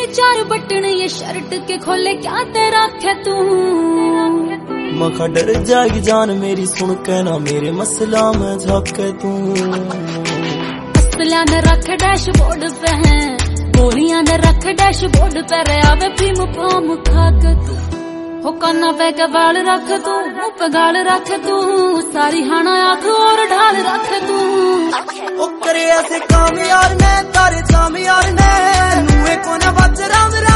चार बटन ये शर्ट के खोले क्या तेरा खे तू। मखा डर जाएगी जान मेरी सुन के ना मेरे मसला में झाके तू। असला ने रख डैशबोर्ड पे है, गोलियां ने रख डैशबोर्ड पे रे आवे प्रीम पाम खा के तू। हो काना पे के बाल रख तू, मुंह पे गाल रख तू, सारी हाना आंख और ढाल रख तू। ओ करे ऐसे काम यार ने तारे जाम यार ने, नुए को ना बच राम